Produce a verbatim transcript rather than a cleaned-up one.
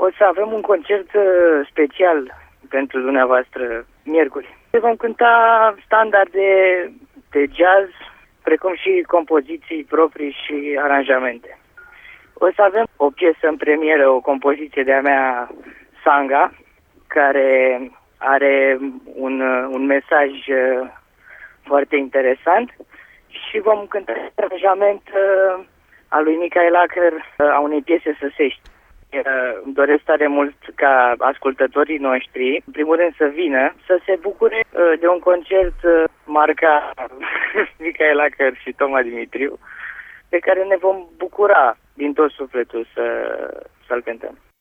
O să avem un concert special pentru dumneavoastră miercuri. Vom cânta standarde de jazz, precum și compoziții proprii și aranjamente. O să avem o piesă în premieră, o compoziție de-a mea, Sanga, care are un, un mesaj foarte interesant, și vom cânta un aranjament al lui Michael Acker a unei piese săsești. Îmi doresc tare mult ca ascultătorii noștri, în primul rând, să vină, să se bucure de un concert marca Michael Acker și Toma Dimitriu, pe care ne vom bucura din tot sufletul să, să-l cântăm.